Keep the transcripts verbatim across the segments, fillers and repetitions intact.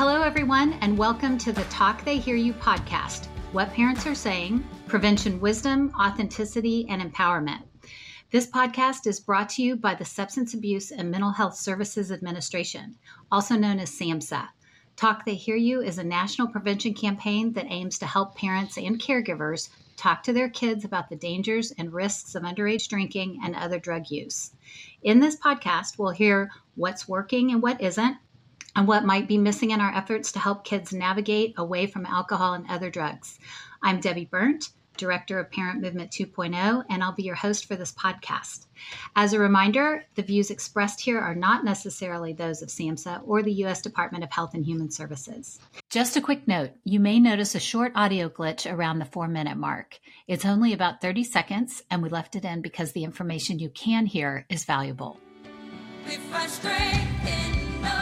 Hello, everyone, and welcome to the Talk They Hear You podcast, What Parents Are Saying, Prevention Wisdom, Authenticity, and Empowerment. This podcast is brought to you by the Substance Abuse and Mental Health Services Administration, also known as SAMHSA. Talk They Hear You is a national prevention campaign that aims to help parents and caregivers talk to their kids about the dangers and risks of underage drinking and other drug use. In this podcast, we'll hear what's working and what isn't, and what might be missing in our efforts to help kids navigate away from alcohol and other drugs. I'm Debbie Burnt, Director of Parent Movement two point oh, and I'll be your host for this podcast. As a reminder, the views expressed here are not necessarily those of SAMHSA or the U S Department of Health and Human Services. Just a quick note, you may notice a short audio glitch around the four-minute mark. It's only about thirty seconds, and we left it in because the information you can hear is valuable. If I strengthen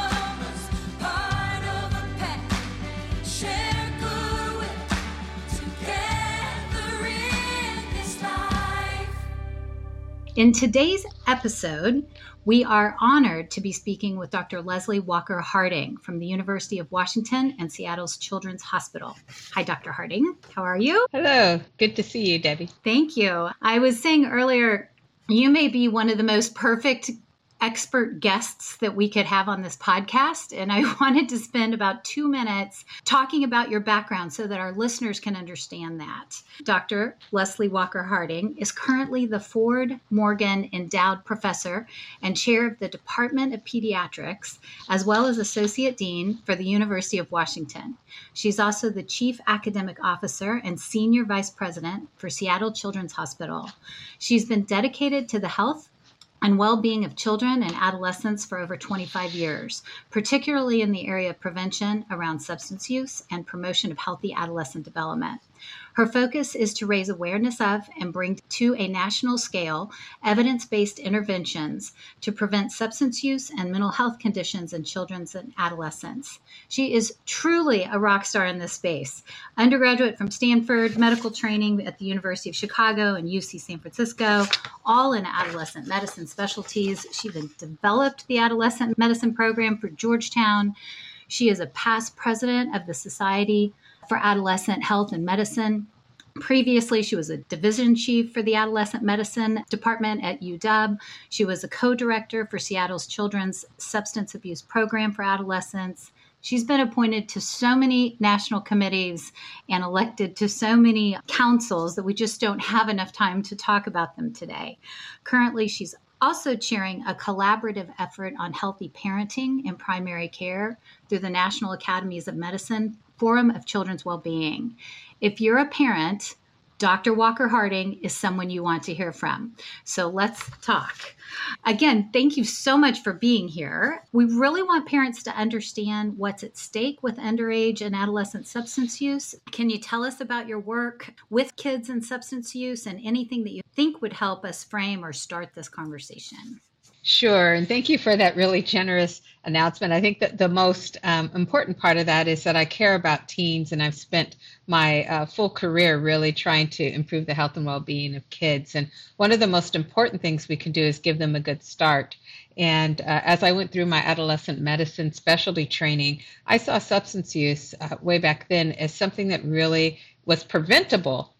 In today's episode, we are honored to be speaking with Doctor Leslie Walker Harding from the University of Washington and Seattle's Children's Hospital. Hi, Doctor Harding. How are you? Hello. Good to see you, Debbie. Thank you. I was saying earlier, you may be one of the most perfect expert guests that we could have on this podcast. And I wanted to spend about two minutes talking about your background so that our listeners can understand that. Doctor Leslie Walker Harding is currently the Ford Morgan Endowed Professor and Chair of the Department of Pediatrics, as well as Associate Dean for the University of Washington. She's also the Chief Academic Officer and Senior Vice President for Seattle Children's Hospital. She's been dedicated to the health and well-being of children and adolescents for over twenty-five years, particularly in the area of prevention around substance use and promotion of healthy adolescent development. Her focus is to raise awareness of and bring to a national scale evidence-based interventions to prevent substance use and mental health conditions in children and adolescents. She is truly a rock star in this space. Undergraduate from Stanford, medical training at the University of Chicago and U C San Francisco, all in adolescent medicine specialties. She even developed the adolescent medicine program for Georgetown. She is a past president of the Society for Adolescent Health and Medicine. Previously, she was a division chief for the adolescent medicine department at U W. She was a co-director for Seattle's Children's Substance Abuse Program for Adolescents. She's been appointed to so many national committees and elected to so many councils that we just don't have enough time to talk about them today. Currently, she's also chairing a collaborative effort on healthy parenting in primary care through the National Academies of Medicine Forum of Children's Wellbeing. If you're a parent, Doctor Walker Harding is someone you want to hear from. So let's talk. Again, thank you so much for being here. We really want parents to understand what's at stake with underage and adolescent substance use. Can you tell us about your work with kids and substance use and anything that you think would help us frame or start this conversation? Sure. And thank you for that really generous announcement. I think that the most um, important part of that is that I care about teens, and I've spent my uh, full career really trying to improve the health and well-being of kids. And one of the most important things we can do is give them a good start. And uh, as I went through my adolescent medicine specialty training, I saw substance use uh, way back then as something that really was preventable.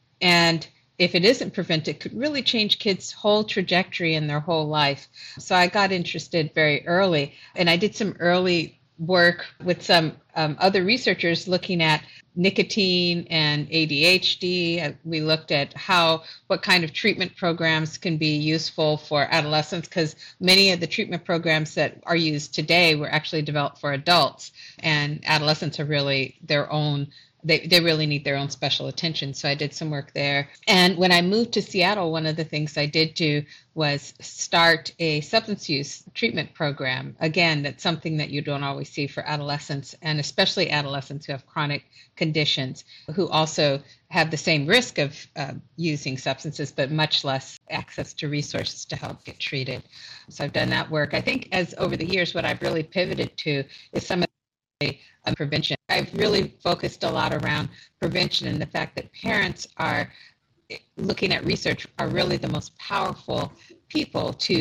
And if it isn't prevented, it could really change kids' whole trajectory in their whole life. So I got interested very early, and I did some early work with some um, other researchers looking at nicotine and A D H D. We looked at how, what kind of treatment programs can be useful for adolescents, because many of the treatment programs that are used today were actually developed for adults, and adolescents are really their own They, they really need their own special attention. So I did some work there. And when I moved to Seattle, one of the things I did do was start a substance use treatment program. Again, that's something that you don't always see for adolescents, and especially adolescents who have chronic conditions, who also have the same risk of uh, using substances, but much less access to resources to help get treated. So I've done that work. I think as over the years, what I've really pivoted to is some of the uh, prevention. I've really focused a lot around prevention and the fact that parents are looking at research are really the most powerful people to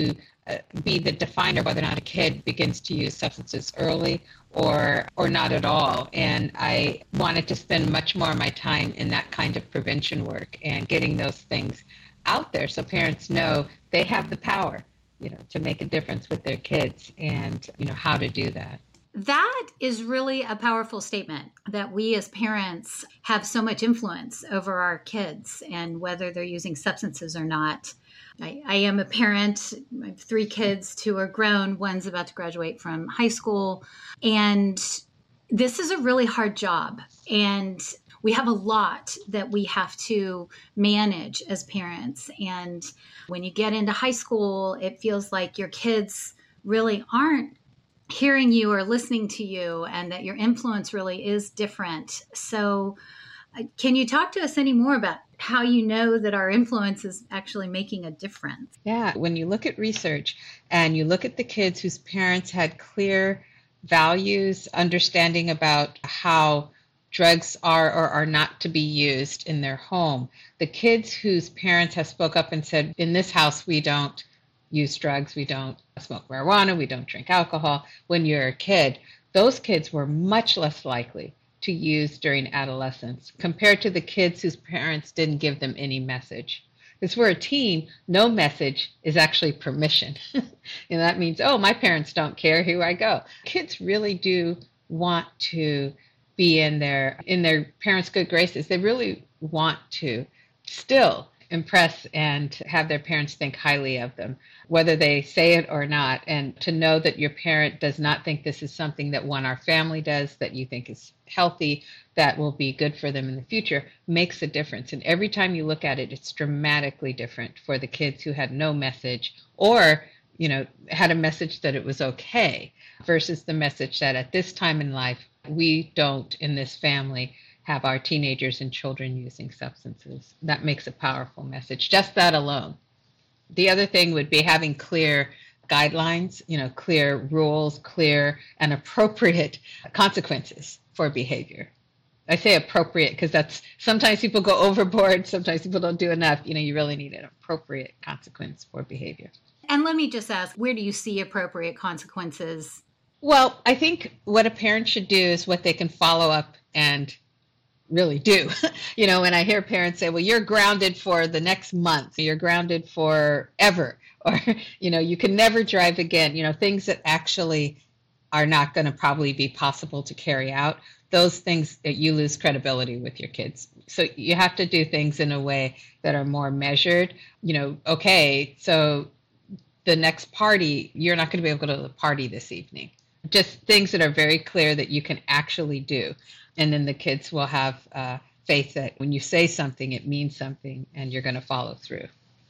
uh, be the definer whether or not a kid begins to use substances early or or not at all. And I wanted to spend much more of my time in that kind of prevention work and getting those things out there so parents know they have the power, you know, to make a difference with their kids and, you know, how to do that. That is really a powerful statement, that we as parents have so much influence over our kids and whether they're using substances or not. I, I am a parent. I have three kids, two are grown. One's about to graduate from high school. And this is a really hard job. And we have a lot that we have to manage as parents. And when you get into high school, it feels like your kids really aren't hearing you or listening to you, and that your influence really is different. So uh, can you talk to us any more about how you know that our influence is actually making a difference? Yeah, when you look at research and you look at the kids whose parents had clear values, understanding about how drugs are or are not to be used in their home, the kids whose parents have spoke up and said, in this house, we don't use drugs, we don't smoke marijuana, we don't drink alcohol. When you're a kid, those kids were much less likely to use during adolescence compared to the kids whose parents didn't give them any message. Because for a teen, no message is actually permission. And that means, oh, my parents don't care, here I go. Kids really do want to be in their in their parents' good graces. They really want to still impress and have their parents think highly of them, whether they say it or not. And to know that your parent does not think this is something that one, our family does, that you think is healthy, that will be good for them in the future, makes a difference. And every time you look at it, it's dramatically different for the kids who had no message or, you know, had a message that it was okay versus the message that at this time in life, we don't in this family have our teenagers and children using substances. That makes a powerful message, just that alone. The other thing would be having clear guidelines, you know, clear rules, clear and appropriate consequences for behavior. I say appropriate because that's sometimes people go overboard, sometimes people don't do enough. You know, you really need an appropriate consequence for behavior. And let me just ask, where do you see appropriate consequences? Well, I think what a parent should do is what they can follow up and really do. You know, when I hear parents say, well, you're grounded for the next month, you're grounded for ever, or, you know, you can never drive again, you know, things that actually are not going to probably be possible to carry out, those things that you lose credibility with your kids. So you have to do things in a way that are more measured. You know, okay, so the next party, you're not going to be able to go to the party this evening. Just things that are very clear that you can actually do. And then the kids will have uh, faith that when you say something, it means something and you're going to follow through.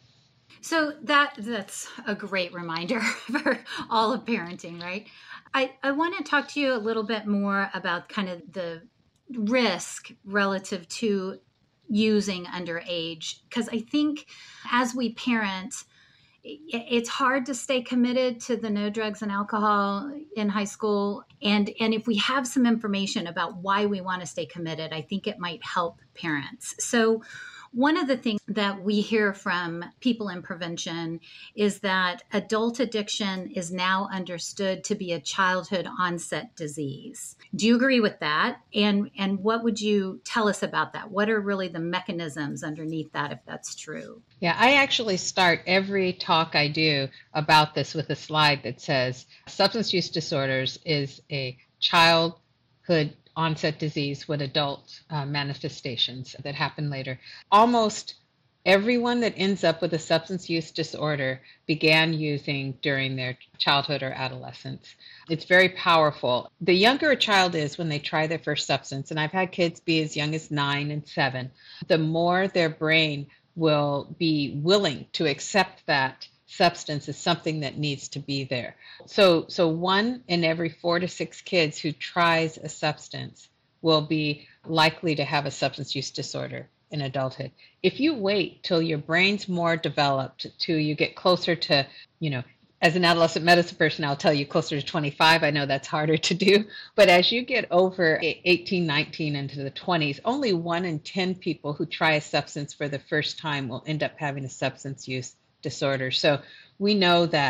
So that that's a great reminder for all of parenting, right? I, I want to talk to you a little bit more about kind of the risk relative to using underage, because I think as we parent, it's hard to stay committed to the no drugs and alcohol in high school. And, and if we have some information about why we want to stay committed, I think it might help parents. So one of the things that we hear from people in prevention is that adult addiction is now understood to be a childhood onset disease. Do you agree with that? And, and what would you tell us about that? What are really the mechanisms underneath that, if that's true? Yeah, I actually start every talk I do about this with a slide that says substance use disorders is a childhood onset disease with adult uh, manifestations that happen later. Almost everyone that ends up with a substance use disorder began using during their childhood or adolescence. It's very powerful. The younger a child is when they try their first substance, and I've had kids be as young as nine and seven, the more their brain will be willing to accept that substance is something that needs to be there. So, so one in every four to six kids who tries a substance will be likely to have a substance use disorder in adulthood. If you wait till your brain's more developed, till you get closer to, you know, as an adolescent medicine person, I'll tell you closer to twenty-five. I know that's harder to do. But as you get over eighteen, nineteen into the twenties, only one in ten people who try a substance for the first time will end up having a substance use disorder. So we know that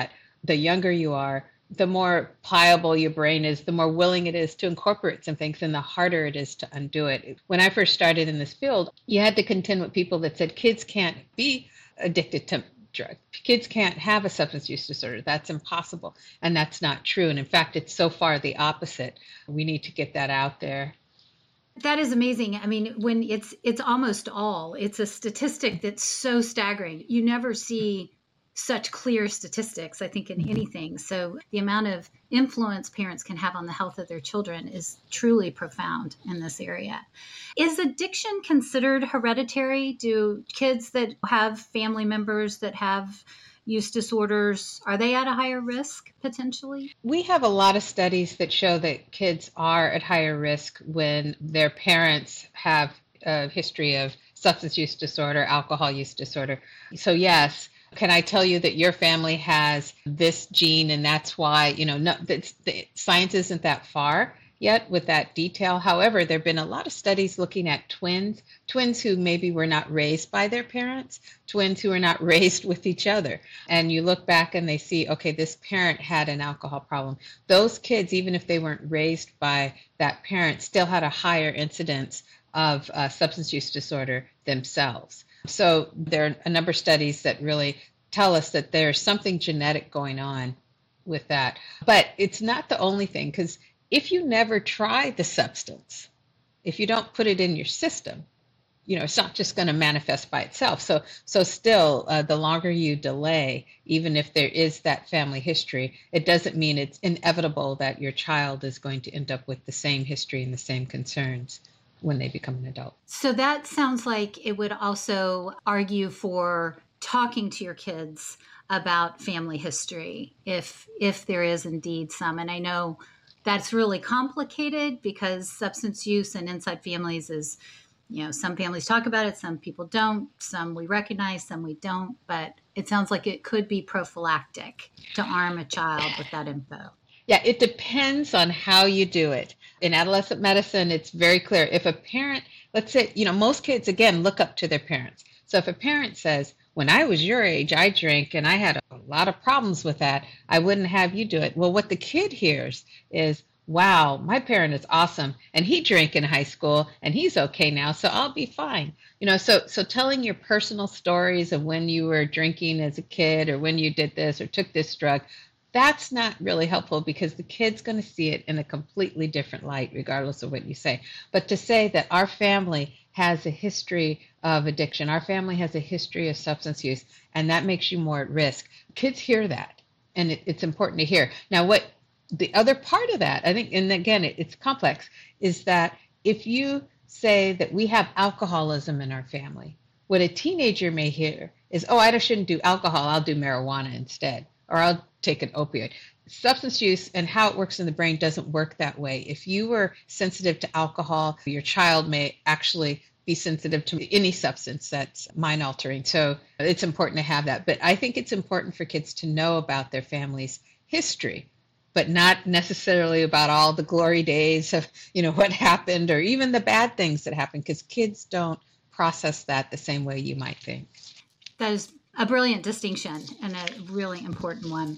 the younger you are, the more pliable your brain is, the more willing it is to incorporate some things, and the harder it is to undo it. When I first started in this field, you had to contend with people that said kids can't be addicted to drugs. Kids can't have a substance use disorder. That's impossible. And that's not true. And in fact, it's so far the opposite. We need to get that out there. That is amazing. I mean, when it's it's almost all, it's a statistic that's so staggering. You never see such clear statistics, I think, in anything. So the amount of influence parents can have on the health of their children is truly profound in this area. Is addiction considered hereditary? Do kids that have family members that have use disorders, are they at a higher risk potentially? We have a lot of studies that show that kids are at higher risk when their parents have a history of substance use disorder, alcohol use disorder. So yes, can I tell you that your family has this gene and that's why, you know, no, that's, the science isn't that far yet with that detail. However, there have been a lot of studies looking at twins, twins who maybe were not raised by their parents, twins who were not raised with each other. And you look back and they see, okay, this parent had an alcohol problem. Those kids, even if they weren't raised by that parent, still had a higher incidence of uh, substance use disorder themselves. So there are a number of studies that really tell us that there's something genetic going on with that. But it's not the only thing, because if you never try the substance, if you don't put it in your system, you know, it's not just going to manifest by itself. So, so still, uh, the longer you delay, even if there is that family history, it doesn't mean it's inevitable that your child is going to end up with the same history and the same concerns when they become an adult. So that sounds like it would also argue for talking to your kids about family history, if if there is indeed some. And I know that's really complicated because substance use and inside families is, you know, some families talk about it, some people don't, some we recognize, some we don't. But it sounds like it could be prophylactic to arm a child with that info. Yeah, it depends on how you do it. In adolescent medicine, it's very clear. If a parent, let's say, you know, most kids, again, look up to their parents. So if a parent says, when I was your age, I drank and I had a lot of problems with that, I wouldn't have you do it. Well, what the kid hears is, wow, my parent is awesome. And he drank in high school and he's okay now, so I'll be fine. You know, so so telling your personal stories of when you were drinking as a kid or when you did this or took this drug, that's not really helpful because the kid's going to see it in a completely different light, regardless of what you say. But to say that our family has a history of addiction, our family has a history of substance use, and that makes you more at risk. Kids hear that, and it, it's important to hear. Now, what the other part of that, I think, and again, it, it's complex, is that if you say that we have alcoholism in our family, what a teenager may hear is, oh, I shouldn't do alcohol, I'll do marijuana instead, or I'll take an opioid. Substance use and how it works in the brain doesn't work that way. If you were sensitive to alcohol, your child may actually be sensitive to any substance that's mind altering. So it's important to have that. But I think it's important for kids to know about their family's history, but not necessarily about all the glory days of, you know, what happened or even the bad things that happened, because kids don't process that the same way you might think. That is a brilliant distinction and a really important one.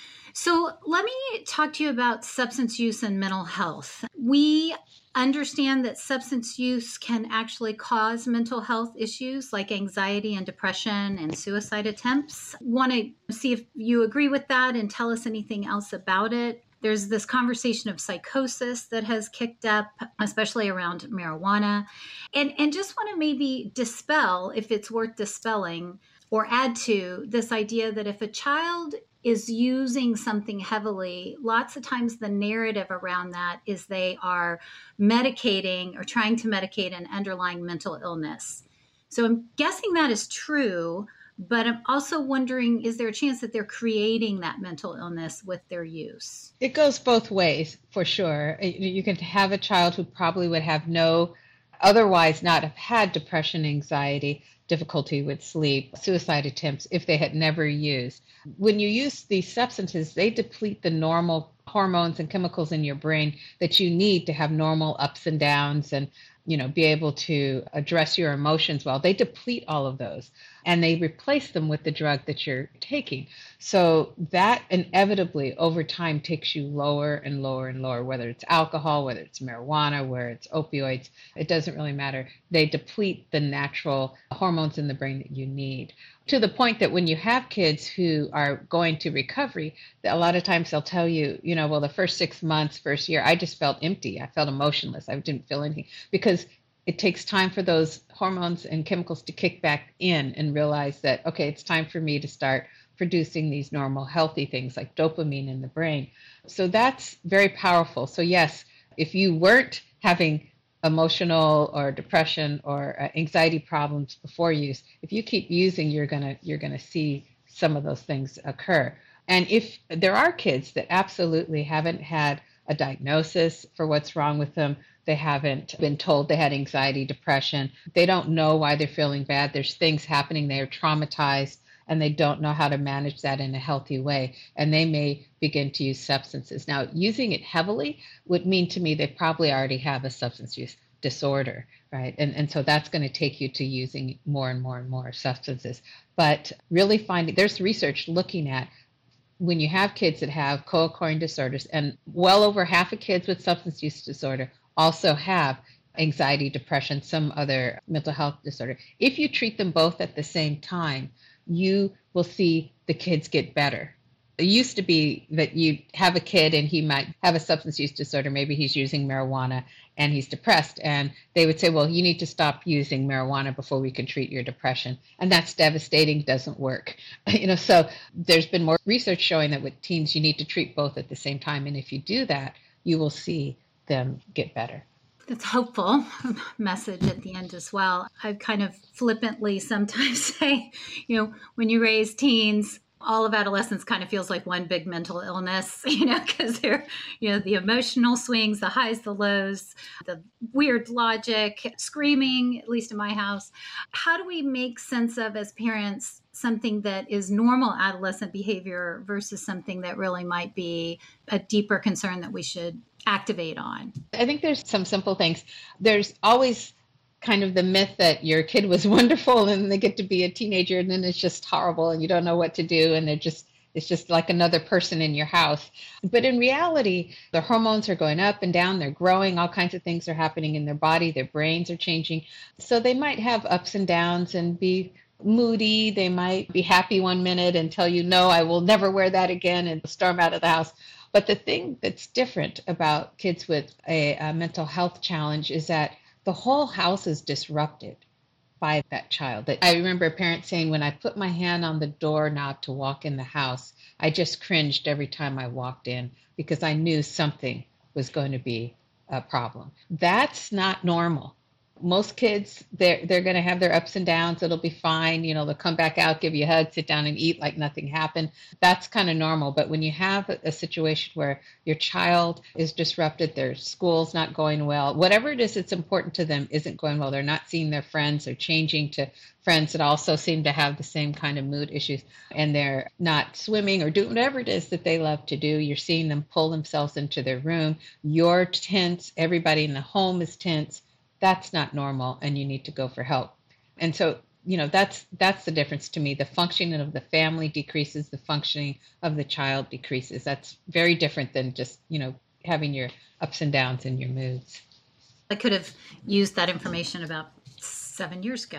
So let me talk to you about substance use and mental health. We understand that substance use can actually cause mental health issues like anxiety and depression and suicide attempts. Want to see if you agree with that and tell us anything else about it. There's this conversation of psychosis that has kicked up, especially around marijuana. And, and just want to maybe dispel, if it's worth dispelling, or add to this idea that if a child is using something heavily, lots of times the narrative around that is they are medicating or trying to medicate an underlying mental illness. So I'm guessing that is true, but I'm also wondering, is there a chance that they're creating that mental illness with their use? It goes both ways, for sure. You can have a child who probably would have no, otherwise not have had depression, anxiety, difficulty with sleep, suicide attempts if they had never used. When you use these substances, they deplete the normal hormones and chemicals in your brain that you need to have normal ups and downs and, you know, be able to address your emotions well. They deplete all of those and they replace them with the drug that you're taking. So that inevitably over time takes you lower and lower and lower, whether it's alcohol, whether it's marijuana, whether it's opioids, it doesn't really matter. They deplete the natural hormones in the brain that you need, to the point that when you have kids who are going to recovery, a lot of times they'll tell you, you know, well, the first six months, first year, I just felt empty. I felt emotionless. I didn't feel anything, because it takes time for those hormones and chemicals to kick back in and realize that, okay, it's time for me to start producing these normal, healthy things like dopamine in the brain. So that's very powerful. So yes, if you weren't having emotional or depression or uh, anxiety problems before use, if you keep using, you're gonna you're gonna see some of those things occur. And if there are kids that absolutely haven't had a diagnosis for what's wrong with them, they haven't been told they had anxiety, depression, they don't know why they're feeling bad, there's things happening, they're traumatized, and they don't know how to manage that in a healthy way, and they may begin to use substances. Now, using it heavily would mean to me they probably already have a substance use disorder, right? And, and so that's going to take you to using more and more and more substances. But really finding, there's research looking at when you have kids that have co-occurring disorders, and well over half of kids with substance use disorder also have anxiety, depression, some other mental health disorder. If you treat them both at the same time, you will see the kids get better. It used to be that you have a kid and he might have a substance use disorder. Maybe he's using marijuana and he's depressed. And they would say, well, you need to stop using marijuana before we can treat your depression. And that's devastating, doesn't work. You know, so there's been more research showing that with teens, you need to treat both at the same time. And if you do that, you will see them get better. That's hopeful message at the end as well. I kind of flippantly sometimes say, you know, when you raise teens, all of adolescence kind of feels like one big mental illness, you know, because they're, you know, the emotional swings, the highs, the lows, the weird logic, screaming, at least in my house. How do we make sense of, as parents, something that is normal adolescent behavior versus something that really might be a deeper concern that we should activate on? I think there's some simple things. There's always kind of the myth that your kid was wonderful and they get to be a teenager and then it's just horrible and you don't know what to do and they're just it's just like another person in your house. But in reality, their hormones are going up and down, they're growing, all kinds of things are happening in their body, their brains are changing. So they might have ups and downs and be moody, they might be happy one minute and tell you, no, I will never wear that again, and storm out of the house. But the thing that's different about kids with a, a mental health challenge is that the whole house is disrupted by that child. I remember a parent saying, when I put my hand on the doorknob to walk in the house, I just cringed every time I walked in because I knew something was going to be a problem. That's not normal. Most kids, they're, they're going to have their ups and downs. It'll be fine. You know, they'll come back out, give you a hug, sit down and eat like nothing happened. That's kind of normal. But when you have a, a situation where your child is disrupted, their school's not going well, whatever it is that's important to them isn't going well. They're not seeing their friends. They're changing to friends that also seem to have the same kind of mood issues. And they're not swimming or doing whatever it is that they love to do. You're seeing them pull themselves into their room. You're tense. Everybody in the home is tense. That's not normal, and you need to go for help. And so, you know, that's that's the difference to me. The functioning of the family decreases, the functioning of the child decreases. That's very different than just, you know, having your ups and downs in your moods. I could have used that information about seven years ago.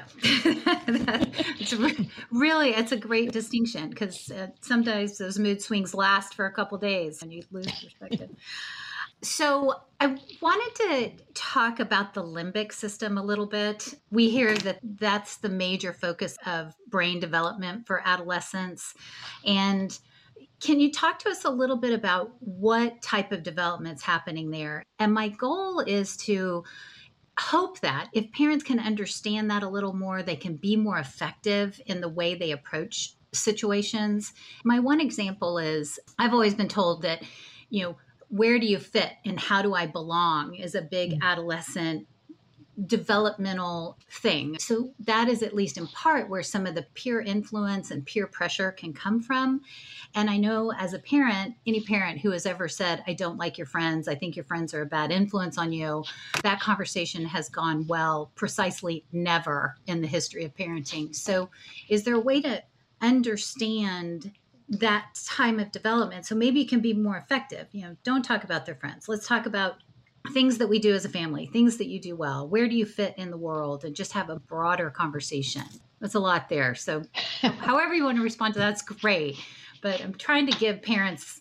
It's re- really, it's a great distinction because uh, sometimes those mood swings last for a couple days and you lose perspective. So I wanted to talk about the limbic system a little bit. We hear that that's the major focus of brain development for adolescents. And can you talk to us a little bit about what type of development's happening there? And my goal is to hope that if parents can understand that a little more, they can be more effective in the way they approach situations. My one example is I've always been told that, you know, where do you fit and how do I belong is a big adolescent developmental thing. So that is at least in part where some of the peer influence and peer pressure can come from. And I know as a parent, any parent who has ever said, I don't like your friends, I think your friends are a bad influence on you, that conversation has gone well, precisely never in the history of parenting. So is there a way to understand that time of development so maybe it can be more effective? You know, don't talk about their friends. Let's talk about things that we do as a family, things that you do well. Where do you fit in the world? And just have a broader conversation. That's a lot there. So however you want to respond to that's great. But I'm trying to give parents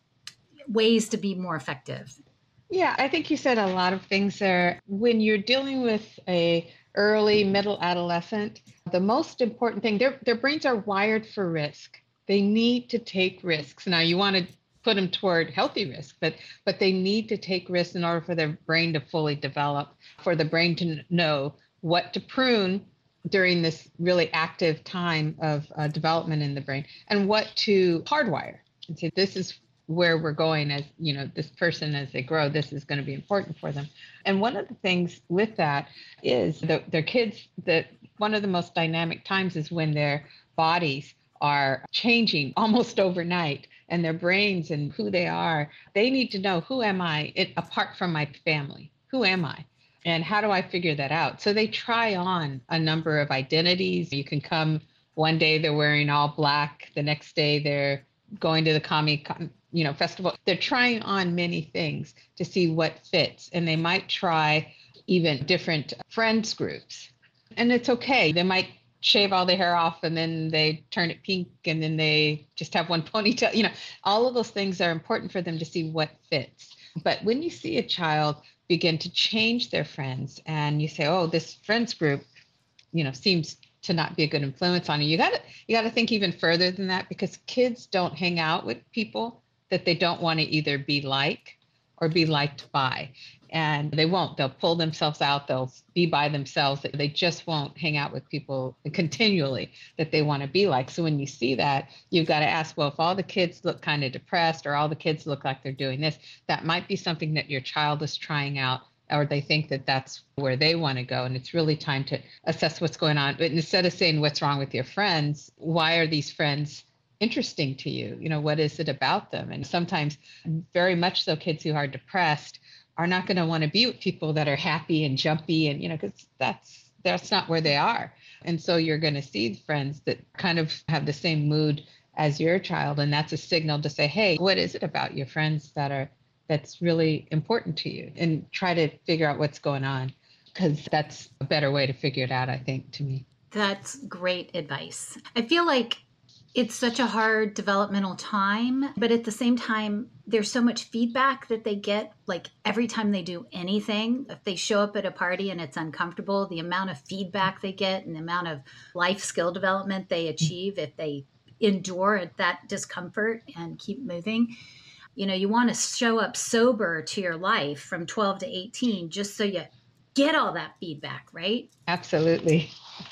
ways to be more effective. Yeah, I think you said a lot of things there. When you're dealing with a early middle adolescent, the most important thing, their their brains are wired for risk. They need to take risks. Now you want to put them toward healthy risk, but but they need to take risks in order for their brain to fully develop, for the brain to know what to prune during this really active time of uh, development in the brain, and what to hardwire and say, this is where we're going as, you know, this person as they grow, this is going to be important for them. And one of the things with that is that their kids, that one of the most dynamic times is when their bodies are changing almost overnight, and their brains and who they are, they need to know, who am I it, apart from my family? Who am I? And how do I figure that out? So they try on a number of identities. You can come one day, they're wearing all black. The next day they're going to the comic, you know, festival. They're trying on many things to see what fits. And they might try even different friends groups. And it's okay. They might shave all their hair off and then they turn it pink and then they just have one ponytail. You know, all of those things are important for them to see what fits. But when you see a child begin to change their friends and you say, oh, this friends group, you know, seems to not be a good influence on you, you gotta you gotta think even further than that, because kids don't hang out with people that they don't want to either be like or be liked by. And they won't. They'll pull themselves out. They'll be by themselves. They just won't hang out with people continually that they want to be like. So when you see that, you've got to ask, well, if all the kids look kind of depressed or all the kids look like they're doing this, that might be something that your child is trying out, or they think that that's where they want to go. And it's really time to assess what's going on. But instead of saying what's wrong with your friends, why are these friends interesting to you? You know, what is it about them? And sometimes, very much so, kids who are depressed are not going to want to be with people that are happy and jumpy, and, you know, because that's that's not where they are. And so you're going to see friends that kind of have the same mood as your child. And that's a signal to say, hey, what is it about your friends that are that's really important to you? And try to figure out what's going on, because that's a better way to figure it out, I think, to me. That's great advice. I feel like it's such a hard developmental time, but at the same time, there's so much feedback that they get, like every time they do anything. If they show up at a party and it's uncomfortable, the amount of feedback they get and the amount of life skill development they achieve if they endure that discomfort and keep moving. You know, you want to show up sober to your life from twelve to eighteen, just so you get all that feedback, right? Absolutely.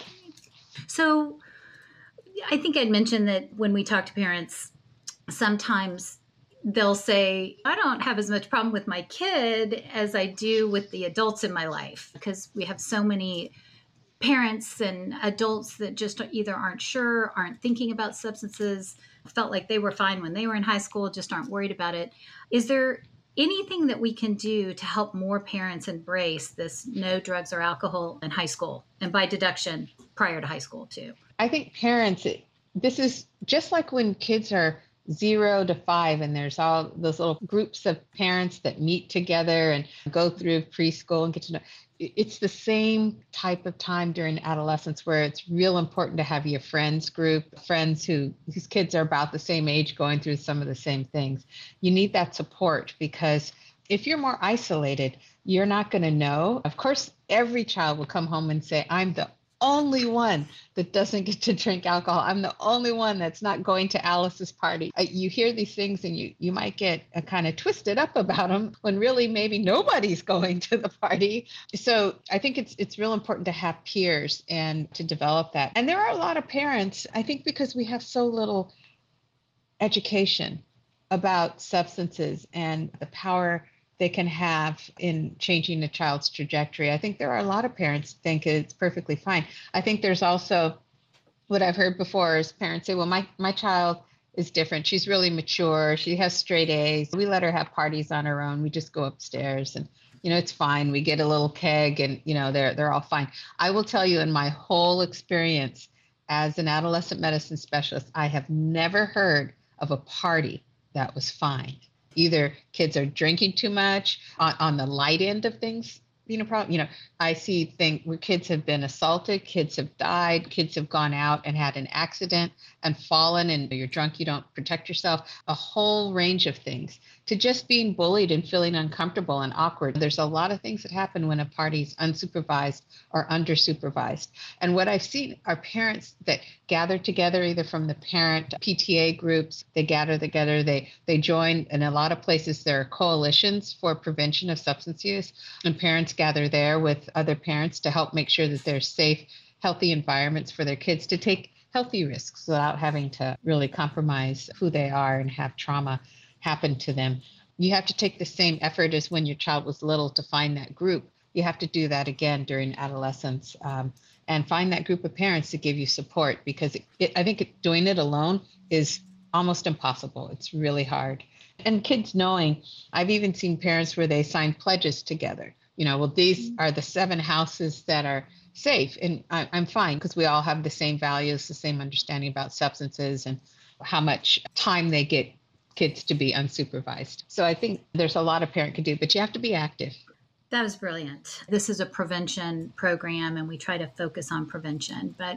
So I think I'd mentioned that when we talk to parents, sometimes they'll say, I don't have as much problem with my kid as I do with the adults in my life, because we have so many parents and adults that just either aren't sure, aren't thinking about substances, felt like they were fine when they were in high school, just aren't worried about it. Is there anything that we can do to help more parents embrace this no drugs or alcohol in high school, and by deduction, prior to high school too? I think parents, this is just like when kids are zero to five and there's all those little groups of parents that meet together and go through preschool and get to know. It's the same type of time during adolescence where it's real important to have your friends group, friends who whose kids are about the same age going through some of the same things. You need that support, because if you're more isolated, you're not going to know. Of course, every child will come home and say, I'm the only one that doesn't get to drink alcohol. I'm the only one that's not going to Alice's party. You hear these things and you, you might get a kind of twisted up about them when really maybe nobody's going to the party. So I think it's it's real important to have peers and to develop that. And there are a lot of parents, I think, because we have so little education about substances and the power they can have in changing a child's trajectory. I think there are a lot of parents think it's perfectly fine. I think there's also what I've heard before is parents say, well, my, my child is different. She's really mature. She has straight A's. We let her have parties on her own. We just go upstairs and, you know, it's fine. We get a little keg and, you know, they're, they're all fine. I will tell you in my whole experience as an adolescent medicine specialist, I have never heard of a party that was fine. Either kids are drinking too much on, on the light end of things, you know, problem, you know, I see things where kids have been assaulted, kids have died, kids have gone out and had an accident and fallen, and you're drunk, you don't protect yourself, a whole range of things, to just being bullied and feeling uncomfortable and awkward. There's a lot of things that happen when a party's unsupervised or undersupervised. And what I've seen are parents that gather together, either from the parent P T A groups, they gather together, they they join. In a lot of places, there are coalitions for prevention of substance use, and parents gather there with other parents to help make sure that there's safe, healthy environments for their kids to take healthy risks without having to really compromise who they are and have trauma happen to them. You have to take the same effort as when your child was little to find that group. You have to do that again during adolescence, um, and find that group of parents to give you support, because it, it, I think it, doing it alone is almost impossible. It's really hard. And kids knowing, I've even seen parents where they sign pledges together. You know, well, these are the seven houses that are safe, and I, I'm fine because we all have the same values, the same understanding about substances and how much time they get kids to be unsupervised. So I think there's a lot a parent can do, but you have to be active. That was brilliant. This is a prevention program, and we try to focus on prevention. But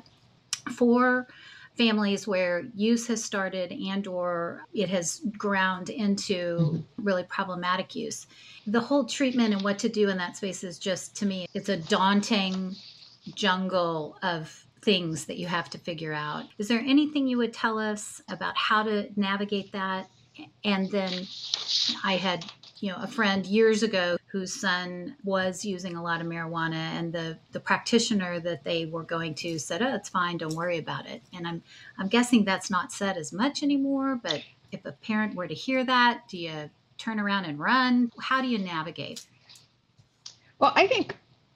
for families where use has started and or it has ground into mm-hmm. really problematic use, the whole treatment and what to do in that space is just, to me, it's a daunting jungle of things that you have to figure out. Is there anything you would tell us about how to navigate that? And then I had, you know, a friend years ago whose son was using a lot of marijuana, and the, the practitioner that they were going to said, oh, it's fine, don't worry about it. And I'm I'm guessing that's not said as much anymore, but if a parent were to hear that, do you turn around and run? How do you navigate? Well, I think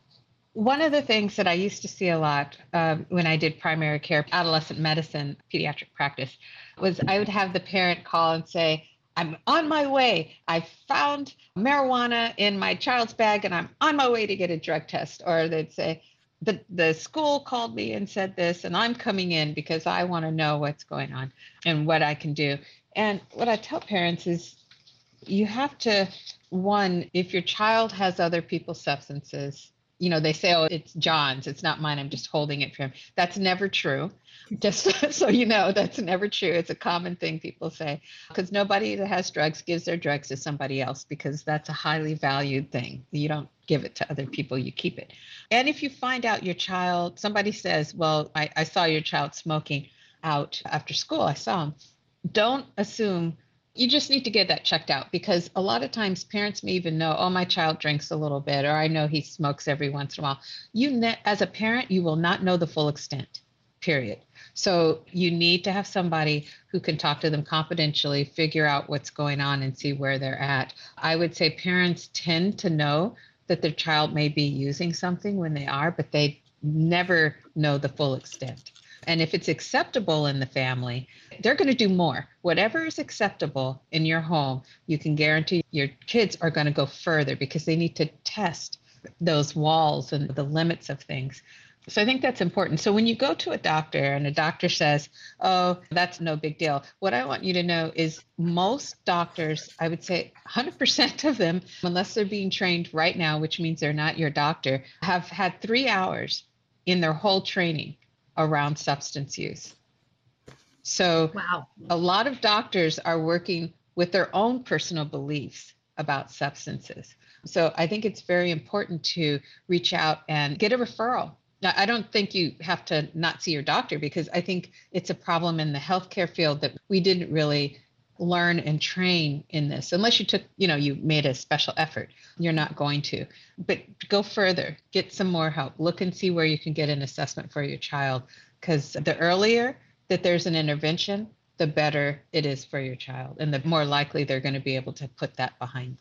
one of the things that I used to see a lot um, when I did primary care, adolescent medicine, pediatric practice, was I would have the parent call and say, I'm on my way. I found marijuana in my child's bag and I'm on my way to get a drug test. Or they'd say, the, the school called me and said this, and I'm coming in because I want to know what's going on and what I can do. And what I tell parents is, you have to, one, if your child has other people's substances, you know, they say, oh, it's John's, it's not mine, I'm just holding it for him. That's never true. Just so you know, that's never true. It's a common thing people say, because nobody that has drugs gives their drugs to somebody else, because that's a highly valued thing. You don't give it to other people, you keep it. And if you find out your child, somebody says, well, I, I saw your child smoking out after school, I saw him. Don't assume. You just need to get that checked out, because a lot of times parents may even know, oh, my child drinks a little bit, or I know he smokes every once in a while. You, ne- as a parent, you will not know the full extent, period. So you need to have somebody who can talk to them confidentially, figure out what's going on and see where they're at. I would say parents tend to know that their child may be using something when they are, but they never know the full extent. And if it's acceptable in the family, they're going to do more. Whatever is acceptable in your home, you can guarantee your kids are going to go further, because they need to test those walls and the limits of things. So I think that's important. So when you go to a doctor and a doctor says, oh, that's no big deal, what I want you to know is most doctors, I would say one hundred percent of them, unless they're being trained right now, which means they're not your doctor, have had three hours in their whole training around substance use. So wow. A lot of doctors are working with their own personal beliefs about substances. So I think it's very important to reach out and get a referral. Now, I don't think you have to not see your doctor, because I think it's a problem in the healthcare field that we didn't really learn and train in this. Unless you took, you know, you made a special effort, you're not going to. But go further, get some more help. Look and see where you can get an assessment for your child, because the earlier that there's an intervention, the better it is for your child, and the more likely they're going to be able to put that behind them.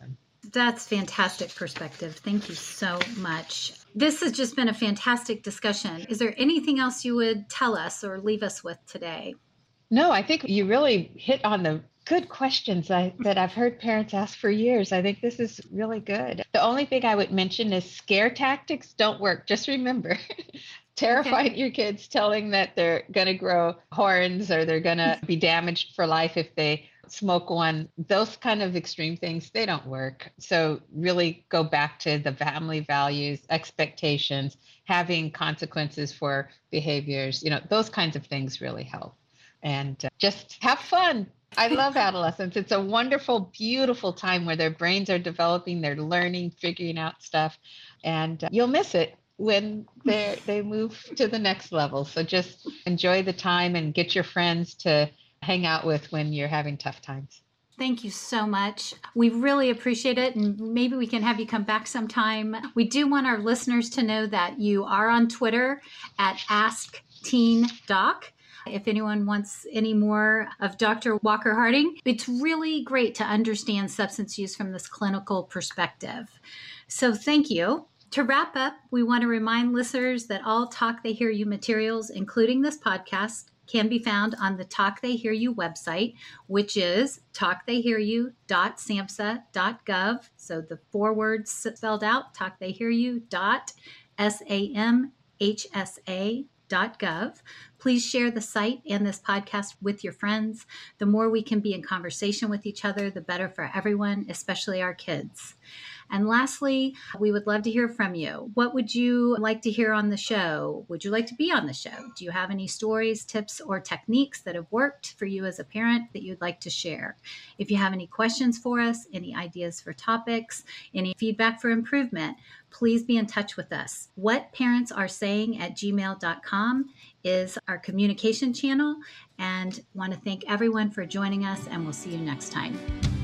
That's fantastic perspective. Thank you so much. This has just been a fantastic discussion. Is there anything else you would tell us or leave us with today? No, I think you really hit on the good questions I, that I've heard parents ask for years. I think this is really good. The only thing I would mention is scare tactics don't work. Just remember, terrifying okay. your kids, telling that they're going to grow horns or they're going to be damaged for life if they smoke one, those kind of extreme things, they don't work. So really go back to the family values, expectations, having consequences for behaviors, you know, those kinds of things really help. And uh, just have fun. I love adolescence. It's a wonderful, beautiful time where their brains are developing, they're learning, figuring out stuff, and uh, you'll miss it when they they move to the next level. So just enjoy the time and get your friends to hang out with when you're having tough times. Thank you so much. We really appreciate it. And maybe we can have you come back sometime. We do want our listeners to know that you are on Twitter at Ask Teen Doc. If anyone wants any more of Doctor Walker Harding, it's really great to understand substance use from this clinical perspective. So thank you. To wrap up, we want to remind listeners that all Talk They Hear You materials, including this podcast, can be found on the Talk They Hear You website, which is talk they hear you dot samhsa dot gov. So the four words spelled out, talk they hear you dot S A M H S A dot gov. Please share the site and this podcast with your friends. The more we can be in conversation with each other, the better for everyone, especially our kids. And lastly, we would love to hear from you. What would you like to hear on the show? Would you like to be on the show? Do you have any stories, tips, or techniques that have worked for you as a parent that you'd like to share? If you have any questions for us, any ideas for topics, any feedback for improvement, please be in touch with us. What parents are saying at gmail dot com is our communication channel. And want to thank everyone for joining us, and we'll see you next time.